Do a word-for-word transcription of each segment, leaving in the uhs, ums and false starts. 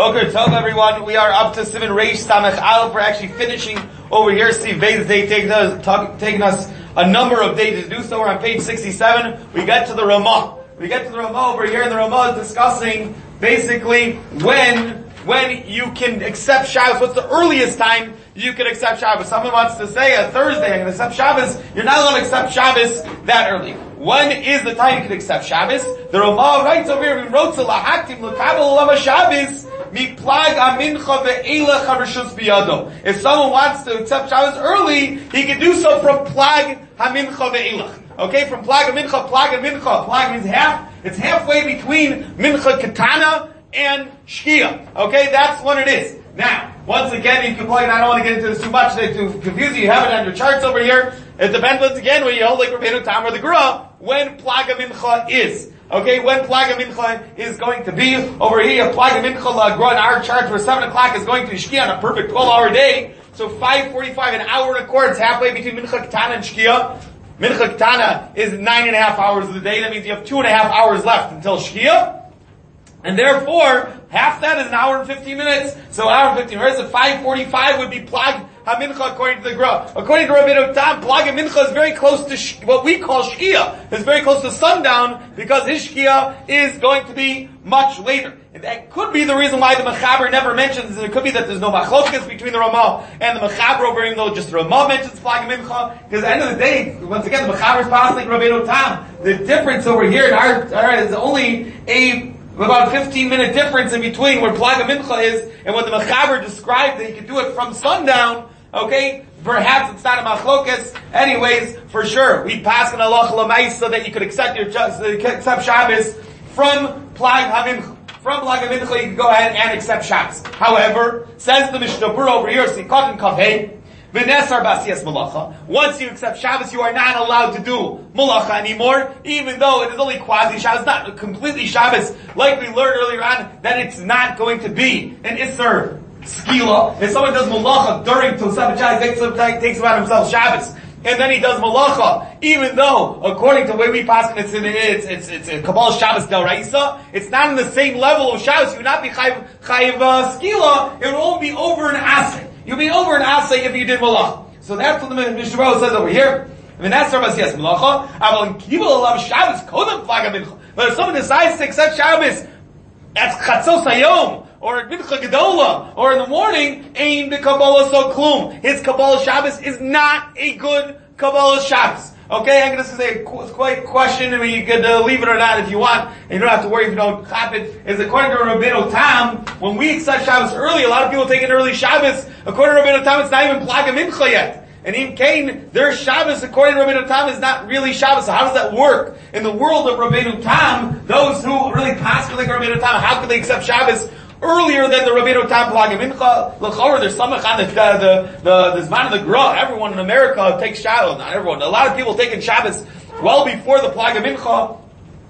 Boker Tov, everyone. We are up to Siman Reish Samech Aleph. We're actually finishing over here. Steve Vay's Day taking us, talk, taking us a number of days to do so. We're on page sixty-seven. We get to the Ramah. We get to the Ramah over here, and the Ramah is discussing basically when when you can accept Shabbos. What's the earliest time you can accept Shabbos? Someone wants to say a Thursday I can accept Shabbos. You're not allowed to accept Shabbos that early. When is the time you can accept Shabbos? The Ramah writes over here, we wrote to Lahaktim L'Kabel Lama Shabbos Mikplag Amincha Ve'elech HaRishus Biyado. If someone wants to accept Shabbos early, he can do so from Plag HaMincha Ve'elech. Okay, from Plag HaMincha, Plag HaMincha. Plag means half. It's halfway between Mincha Ketana and Shkia. Okay, that's what it is. Now, once again, you can plug it. I don't want to get into this too much to confuse you. You have it on your charts over here. It depends once again when you hold like Rabbeinu Tam or the Gra, when Plaga Mincha is. Okay, when Plaga Mincha is going to be. Over here, Plaga Mincha La Gra in our charts where seven o'clock is going to Shkia on a perfect twelve hour day. So five forty-five, an hour and a quarter, it's halfway between Mincha Ketana and Shkia. Mincha Ketana is nine and a half hours of the day. That means you have two and a half hours left until Shkia. And therefore, half that is an hour and fifteen minutes. So an hour and fifteen minutes. At five forty-five would be Plag HaMincha according to the Gra. According to Rabbeinu Tam, Plag HaMincha is very close to sh- what we call Shkia. It's very close to sundown because his Shkia is going to be much later. And that could be the reason why the Mechaber never mentions it. It could be that there's no machlokes between the Ramah and the Mechaber over, even though just the Ramah mentions Plag HaMincha. Because at the end of the day, once again, the Mechaber is passing Rabbeinu Tam. The difference over here in our, our is only a about a fifteen minute difference in between where Plag HaMincha is and what the Mechaber described that you can do it from sundown. Okay, perhaps it's not a machlokes. Anyways, for sure, we pass an halacha l'maisa so that you could accept your accept Shabbos from Plag HaMincha. From Plag HaMincha, you can go ahead and accept Shabbos. However, says the Mishnah Berurah over here, Sikot and Kavhei, V'nesar b'asiyas malacha. Once you accept Shabbos, you are not allowed to do malacha anymore, even though it is only quasi Shabbos, not completely Shabbos, like we learned earlier on, that it's not going to be an Isser skila. If someone does malacha during Tosefet Shabbos, takes, takes about himself Shabbos, and then he does malacha, even though, according to the way we pass it, it's in, it's, it's, it's a Kabbalah Shabbos Del Raisa, it's not in the same level of Shabbos, you would not be chayiv, chayiv uh, skila, it would only be over an asay. You'll be over an asay if you did malacha. So that's what the Mishnah Berurah says over here. But if someone decides to accept Shabbos, that's chatzos hayom, or at mincha gedola, or in the morning, aim the Kabbalah so klum. His Kabbalah Shabbos is not a good Kabbalah Shabbos. Okay, I'm going to say a quite question, and you can uh, leave it or not if you want, and you don't have to worry if you don't clap it. Is according to Rabbeinu Tam, when we accept Shabbos early, a lot of people take an early Shabbos. According to Rabbeinu Tam, it's not even Plag HaMincha yet. And in Cain, their Shabbos, according to Rabbeinu Tam, is not really Shabbos. So how does that work? In the world of Rabbeinu Tam, those who really pass like Rabbeinu Tam, how can they accept Shabbos earlier than the Rabbeinu Tam Plag HaMincha? L'chor, there's some on the, the, the, the Zman of the Gra. Everyone in America takes Shabbos. Not everyone. A lot of people taking Shabbos well before the Plag HaMincha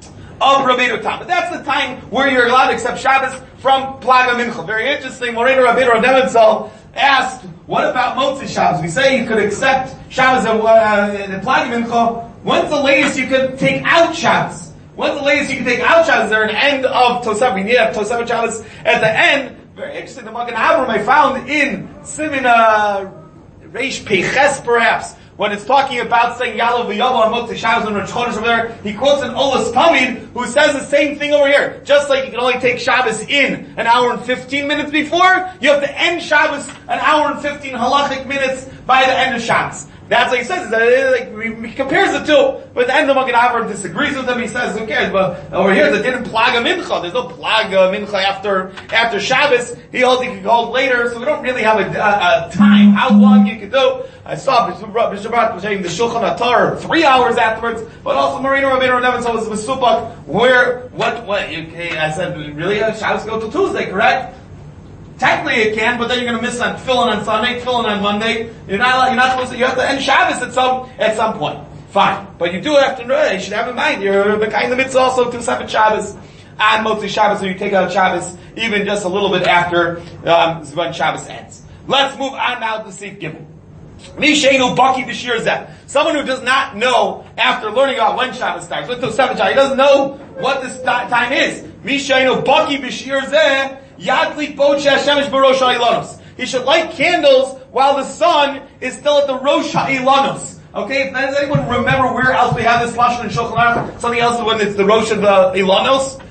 of Rabbeinu Tam. But that's the time where you're allowed to accept Shabbos from Plag HaMincha. Very interesting. Moreno Rabbeinu Rav asked, what about Motzi Shabbos? We say you could accept Shabbos in uh, Plag HaMincha. When's the latest you could take out Shabbos? When's the latest you can take out Shabbos? Is there an end of Tosefet? We need to have Tosefet Shabbos at the end. Very interesting. The Magen Avraham I found in Siman uh, Reish Peches perhaps, when it's talking about saying Yalav v'Yavo on Motzi Shabbos and Rosh Chodesh over there, he quotes an Olas Tamid who says the same thing over here. Just like you can only take Shabbos in an hour and fifteen minutes before, you have to end Shabbos an hour and fifteen halachic minutes by the end of Shabbos. That's what he says. That it, like, he compares the two, but the end of Magen Avraham disagrees with him. He says, "Who cares?" But over here, they didn't Plag HaMincha. There's no Plag HaMincha after after Shabbos. He holds he can hold later, so we don't really have a, a, a time how long you can do. I saw Bishop Brat was saying the Shulchan Atar three hours afterwards, but also Moreno Rabbeinu Rav Nevin was Supak. Where what what? You, I said, really? Uh, Shabbos go till Tuesday, correct? Technically it can, but then you're going to miss on tefillin on Sunday, tefillin on Monday. You're not you're not supposed to. You have to end Shabbos at some at some point. Fine, but you do have to. You should have in mind you're kind of the mitzvah also to seven Shabbos on Motzi Shabbos, so you take out Shabbos even just a little bit after um, when Shabbos ends. Let's move on now to Seif Gimel. Misheinu baki b'shir zeh. Someone who does not know after learning about when Shabbos starts, with the seven Shabbos, he doesn't know what this time is. Misheinu baki b'shir zeh. Yadlik Boche Hashemish Barosh Ha'ilanos. He should light candles while the sun is still at the Rosh Ha'ilanos. Okay, does anyone remember where else we have this lashon in Shulchan Aruch? Something else when it's the Rosh of the Ilanos?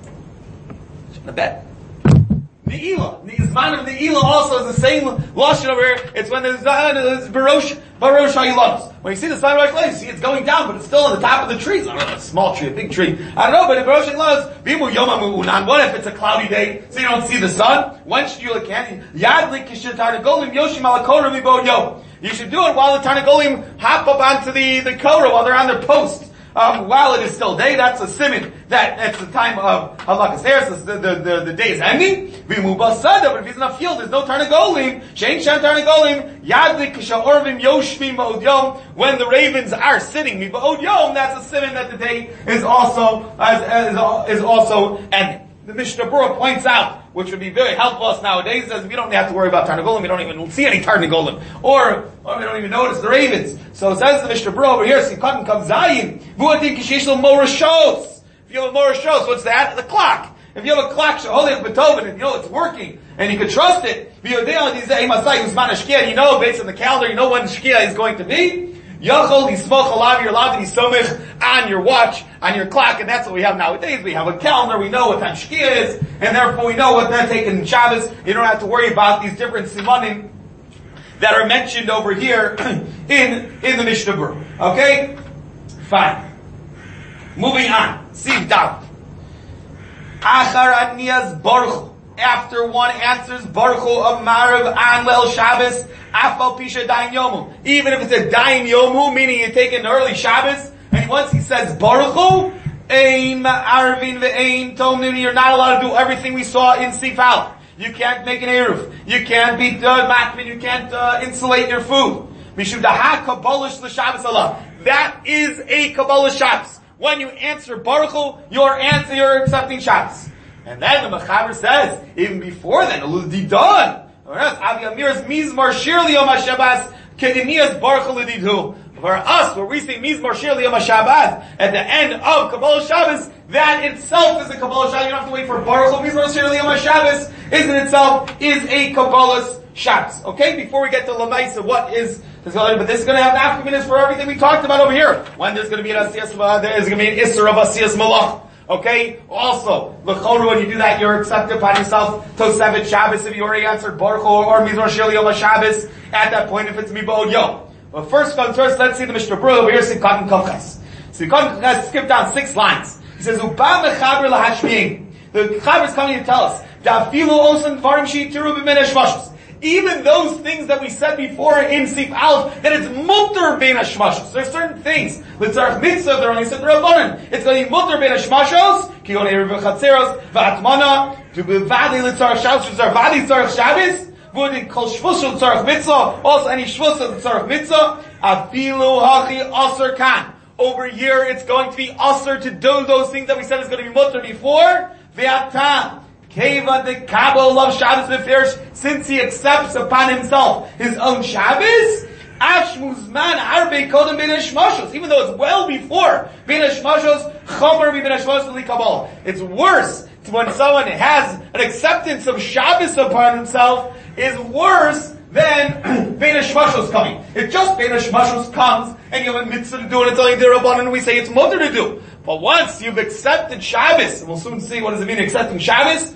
The bet. Ne'ilah. The Zman of Ne'ilah also is the same lashon over here. It's when there's Barosh Barosh Ha'ilanos. When you see the sun right place, you see it's going down, but it's still on the top of the trees. I don't know, a small tree, a big tree. I don't know, but in Barosh Ha'ilanos, Bimu Yom HaMu'unan. What if it's a cloudy day, so you don't see the sun? When should you look at it? Yadlik Kishatar Golim Yoshim Alakora Mibo Yo. You should do it while the Tarnagolim hop up onto the, the Korah while they're on their post. Um, while it is still day, that's a siman. That, it's the time of Halakas Eretz, the, the, the, the day is ending. V'mubasada, but if he's in a field, there's no Tarnagolim. Shein Shem Tarnagolim, Yadlik Kisha'orvim Yoshvim Ba'od Yom. When the ravens are sitting, Ba'od Yom, that's a siman that the day is also, is, is also ending. The Mishnah Berurah points out, which would be very helpful us nowadays, says we don't have to worry about Tarnagolim, we don't even see any Tarnagolim, or, or we don't even notice the ravens. So it says the Mishnah Berurah over here, Sikatan Kavzayim, Vuatin Kishishel Morashos. If you have a Morashos, what's that? The clock. If you have a clock, Shaholech Beethoven, and you know it's working, and you can trust it, you know based on the calendar, you know when Shkia is going to be, Yachol, Yismoch Alav, you're allowed to be somich on your watch, on your clock, and that's what we have nowadays. We have a calendar, we know what time Shkia is, and therefore we know what they're taking in Shabbos. You don't have to worry about these different simanim that are mentioned over here in, in the Mishnah Berurah. Okay? Fine. Moving on. Siv Dalet. Achar Aniyas Baruch. After one answers Baruch Hu of Marav an Leil Shabbos, Afal Pisha Daim Yomu. Even if it's a Daim Yomu, meaning you take an early Shabbos, and once he says Baruch Hu, Ein Arvin ve'Ein Tomnim, you're not allowed to do everything we saw in Sif Aleph. You can't make an Eruv. You can't be uh, Makmin. You can't uh, insulate your food. Mishum Daha Kabbalish L'Shabbos Allah. That is a Kabbalah Shabbos. When you answer Baruch Hu, you're answer, you're accepting Shabbos. And then the Mechaber says, even before then, it will be done. Avi Amir's Mizmar Shir Liyom HaShabbos, Kedimias Baruch Hu L'Didhu. For us, where we say Mizmar Shir Liyom HaShabbos, at the end of Kabbalah Shabbos, that itself is a Kabbalah Shabbos. You don't have to wait for Baruch Hu. Mizmar Shir Liyom HaShabbos is in itself, is a Kabbalah Shabbos. Okay, before we get to Lamaisa, what is, but this is going to have nafkaminus for everything we talked about over here. When there's going to be an Asiyas, there is going to be an Isser of Asiyas Malach. Okay? Also, l'chorah, when you do that, you're accepted upon yourself Tosefet Shabbos if you already answered Baruch Hu or Mizmor Shir Yom HaShabbos at that point if it's Mibod Yom. But first comes first, let's see the Mishnah Berurah over here, Sikatan Kavches. Sikatan Kavches, skip down six lines. He says, Uba Mechaber Lahashmi'in. The Mechaber is coming to tell us, Da'afilu Osan Farim She'itiru B'min Hashmashos. Even those things that we said before in Sif Aleph, that it's mutter bein hashmashos. There's certain things. L'tzarech mitzvah, they're only said rabbanan. It's going to be mutter bein hashmashos, ki yon erev v'chatzeros, v'atmana, to be vadi l'tzarech shabbos, l'tzarech vadi l'tzarech shabbos, v'udin kol shvus l'tzarech mitzvah, also any shvus l'tzarech mitzvah, afilu hachi aser kan. Over here, it's going to be aser to do those things that we said is going to be mutter before, v'atam. Keva de Kabbalah love Shabbos beferish, since he accepts upon himself his own Shabbos, Ashmuzman Arbe Kodem Ben Hashmashos, even though it's well before Ben Hashmashos, Chomer Ben Hashmashos Li Kabbalah. It's worse when someone has an acceptance of Shabbos upon himself, is worse than Ben Hashmashos coming. If just Ben Hashmashos comes, and you have a mitzvah to do it, it's only D'Rabbanan, and we say it's mutter to do. But once you've accepted Shabbos, and we'll soon see what does it mean accepting Shabbos,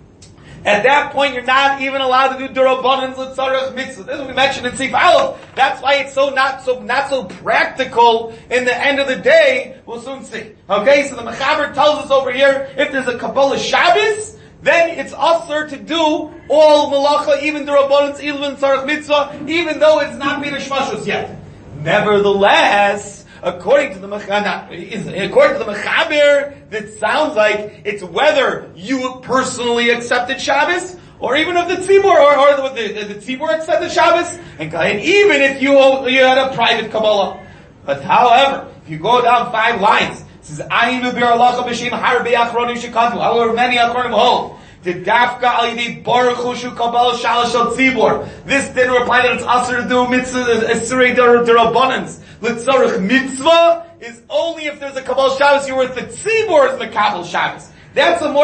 at that point, you're not even allowed to do D'Rabbanan L'tzarech mitzvah. This is what we mentioned in Sif Aleph. That's why it's so not so not so practical in the end of the day. We'll soon see. Okay, so the Mechaber tells us over here, if there's a Kabbalah Shabbos, then it's usher to do all Malacha, even D'Rabbanan, even L'tzarech mitzvah, even though it's not been a Shmashos yet. Nevertheless, according to the Mechaber, according to the Mechaber, that sounds like it's whether you personally accepted Shabbos, or even if the Tzibur, or, or the, the, the Tzibur accepted Shabbos, and, and even if you you had a private Kabbalah. But however, if you go down five lines, it says, Ayin Ubir Alacha B'Shem Harbi Achronim Shekantu, however many Achronim hold, the Dafka Alidi Baruch Hu Kabbalah Shalosh Al Tzibur. This didn't reply that it's usher to do mitzvah, Esrei D'Rabbanans. L'tzarech mitzvah is only if there's a Kabbalah Shabbos, you're with the Tzibur is Mekabel Shabbos. That's a more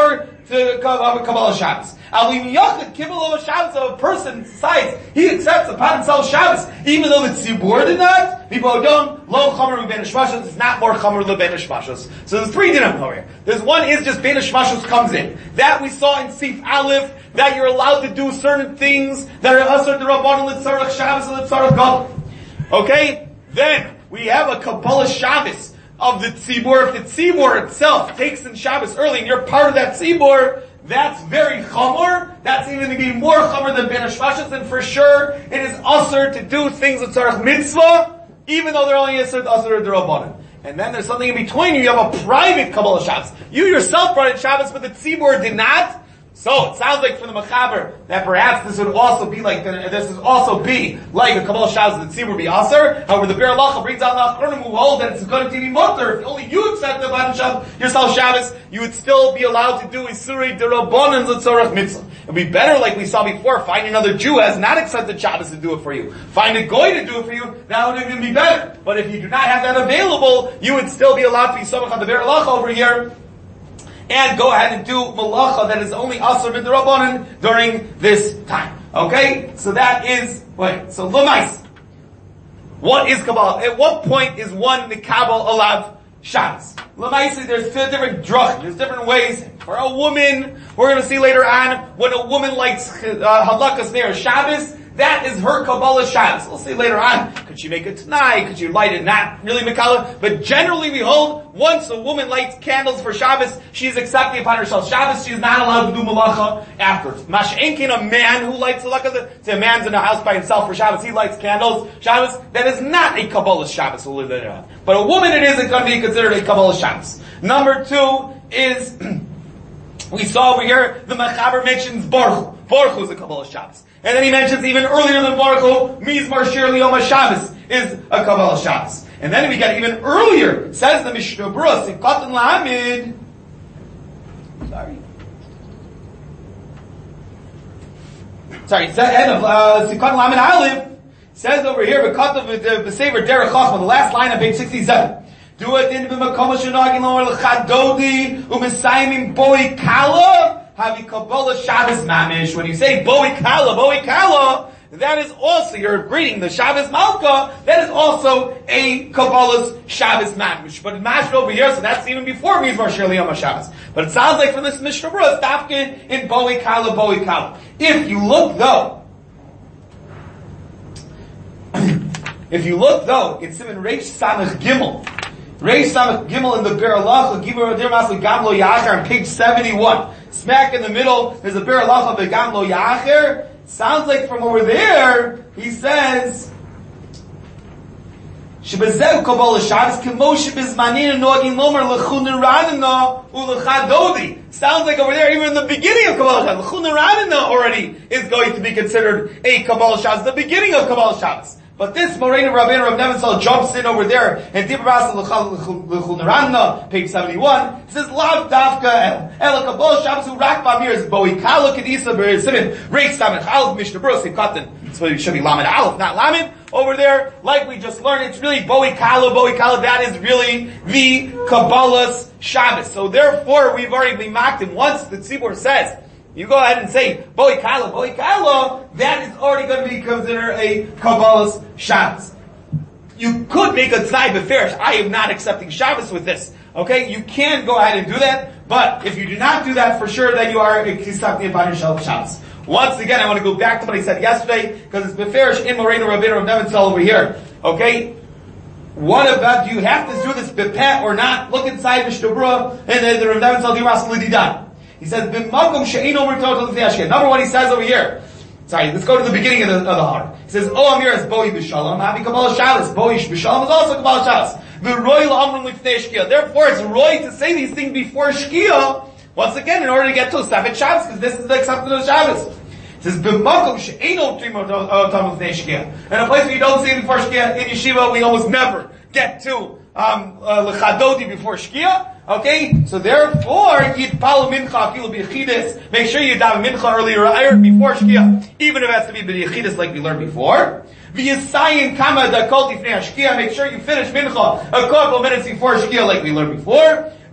to Kabbalah Shabbos. Alim Yachid Kabbalah Shabbos of a person decides he accepts upon himself Shabbos, even though the Tzibur did not. People don't lo chamer ben hashmashos. It's not more chamer than ben hashmashos. So there's three dinim over here. There's one is just ben hashmashos comes in. That we saw in Sif Aleph, that you're allowed to do certain things that are asur d'Rabbanan l'tzarech Shabbos and l'tzarech Gadol. Okay? Then we have a Kabbalah Shabbos of the Tzibur. If the Tzibur itself takes in Shabbos early and you're part of that Tzibur, that's very chamor. That's even to be more chamor than ben hashmashos, and for sure it is asur to do things with tzarech mitzvah, even though they're only asur asur d'Rabbanan. And then there's something in between. You have a private Kabbalah Shabbos. You yourself brought in Shabbos, but the Tzibur did not. So it sounds like from the Mechaber that perhaps this would also be like the, this would also be like a Kabbalah Shabbos that the Tzibur be aser. However, the Be'er Halacha brings out the Achronim who hold that it's going to be mutter. If only you accept the Ban Shabbos yourself Shabbos, you would still be allowed to do Isurei D'Rabbanan L'Tzorach Mitzvah. It'd be better, like we saw before, find another Jew who has not accepted Shabbos to do it for you. Find a Goy to do it for you. That would even be better. But if you do not have that available, you would still be allowed to be Somach on the Be'er Halacha over here, and go ahead and do malacha that is only asur b'd'Rabbanan during this time. Okay? So that is, wait, so l'mais. What is Kabbalah? At what point is one Mikabel allowed Shabbos? L'mais, there's different drachim, there's different ways. For a woman, we're gonna see later on, when a woman likes uh, halakas near Shabbos, that is her Kabbalah Shabbos. We'll see later on. Could she make it tonight? Could she light it? Not really Mikala. But generally we hold, once a woman lights candles for Shabbos, she's accepting upon herself Shabbos. She's not allowed to do malacha afterwards. Mash'enkin, a man who lights halakas, say a man's in a house by himself for Shabbos, he lights candles, Shabbos, that is not a Kabbalah Shabbos. We'll leave that out. But a woman, it isn't going to be considered a Kabbalah Shabbos. Number two is, we saw over here, the Mechaber mentions Baruch. Baruch is a Kabbalah Shabbos. And then he mentions even earlier than Baruch Hu, Mizmar Shir Liyom Shabbos is a Kabbalah Shabbos. And then we got even earlier, says the Mishnah Berurah, Sikatan Lahamid. Sorry. Sorry, end of uh, Sikatan Lahamid Aleph says over here, V'katav B'sever Derech Chachma, the last line of page sixty-seven. Do it in b'makom shenagin lo l'chadodi u'mesayim boi kala. Havi Kabbalah Shabbos Mamish. When you say Boi Kala, Boi Kala, that is also, you're greeting the Shabbos Malka, that is also a Kabbalah's Shabbos Mamish. But Mashma over here, so that's even before Mizmar Shir Liyom Shabbos. But it sounds like from this Mishnah Berurah, Dafke in Boi Kala, Boi Kala. If you look though, if you look though, it's in Reish Samech Gimel. Reish Samech Gimel in the Be'er Halacha, Gibur Adir Masli Gamlo Yachar on page seventy-one. Smack in the middle, there's a Be'er Halacha Begam Lo Yacher. Sounds like from over there, he says, Shebezev Kabbalah Shabbos, Kemo Shebizmanina Noagin Lomer L'chuneranina U'L'chadodi. Sounds like over there, even in the beginning of Kabbalah Shabbos, L'chuneranina already is going to be considered a Kabbalah Shabbos, the beginning of Kabbalah Shabbos. But this Moreinu Rabbeinu Rav Nebenzahl jumps in over there and Dibras L'chulnaranna, page seventy-one. It says Lav Davka El Kabbalah Shabbos Hu Rak Bamir is Boi Kala Kedisa Be'er Simin Reich Samech Aleph Mishnah Berurah Sikatan. So it should be Lamed Aleph, not Lamed. Over there, like we just learned, it's really Boi Kala, Boi Kala. That is really the Kabbalah's Shabbos. So therefore, we've already been mocked him. Once the Tzibur says, you go ahead and say, Boi Kala, Boi Kala, that is already going to be considered a Kabbalah's Shabbos. You could make a T'nai B'ferish. I am not accepting Shabbos with this. Okay? You can go ahead and do that, but if you do not do that, for sure that you are accepting upon yourself Shabbos. Once again, I want to go back to what I said yesterday, because it's B'ferish in Moreinu Rabbeinu Rav Nebenzahl over here. Okay? What about, do you have to do this B'peh or not? Look inside Mishnah Berurah, and the Rav Nebenzahl Diras L'didan. He says, "B'makom she'eino mertot l'fnei." Number one, he says over here. Sorry, let's go to the beginning of the, of the heart. He says, "O Amir is boi b'shalom, havi Kabbalah Shabbos. Boi b'shalom is also Kabbalah Shabbos. V'roi l'amrim l'fnei shkia." Therefore, it's roi to say these things before shkia. Once again, in order to get to a seven Shabbos, because this is the acceptance of Shabbos. It says, "B'makom she'eino mertot l'fnei shkia." In a place where you don't say before shkia, in yeshiva, we almost never get to um l'chadodi before shkia. Okay, so therefore, yitpalu mincha afilu b'yechidus. Make sure you daven mincha earlier or before shkia, even if it has to be b'yechidus like we learned before. V'yisayin kama dakol tifnei shkia. Make sure you finish mincha a couple minutes before shkia like we learned before.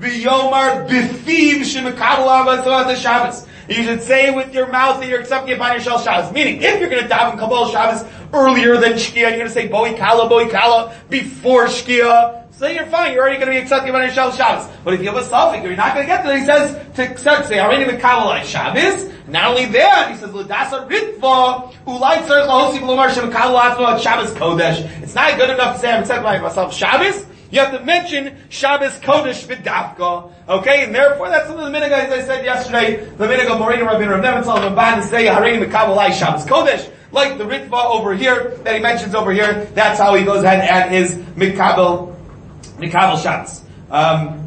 biyomar bifiv shemekabel avos Shabbos. You should say with your mouth that you're accepting upon your Shal Shabbos. Meaning, if you're going to daven Kabbalah Shabbos earlier than Shkia, you're going to say Boi Kala, Boi Kala before Shkia, so you're fine. You're already going to be accepting upon your Shal Shabbos. But if you have a suffix, you're not going to get there. He says to accept, say, already with Kabbalah Shabbos. Not only that, he says, L'dasa Ritva, Ulai Tzarech Lahosi V'lomar Shem Kabbalah Atzmo Shabbos Kodesh. It's not good enough to say I'm accepting myself Shabbos. You have to mention Shabbos Kodesh V'dafka. Okay, and therefore that's some of the minhag, as I said yesterday, the minhag of Moreno Rabbeinu Rav Nebenzahl Ramban to say Hareini Mekabelai Shabbos Kodesh, like the Ritva over here that he mentions over here. That's how he goes ahead and add his Mekabel Mekabel Shabbos. Um,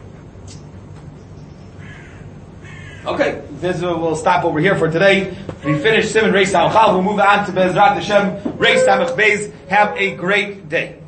okay, this uh, we'll stop over here for today. We finish Siman Reis Samachal. We'll move on to Bezrat Hashem Reis Samach Beis. Have a great day.